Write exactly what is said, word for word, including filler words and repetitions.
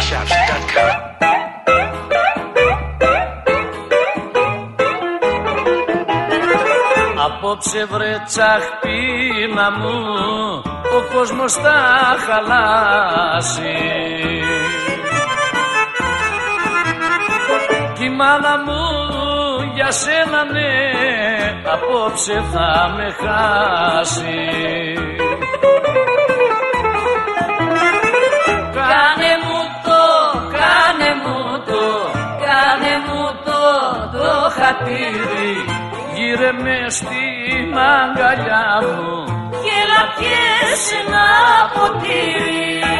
shop dot com. Απόψε βρε τσαχπίνα μου, ο κόσμος θα χαλάσει. Κι η μάνα μου για σένα ναι, απόψε θα με χάσει. Κάνε μου το, κάνε μου το, κάνε μου το, το χατήρι. Γύρε με στην αγκαλιά μου και να πιέσει ένα ποτήρι.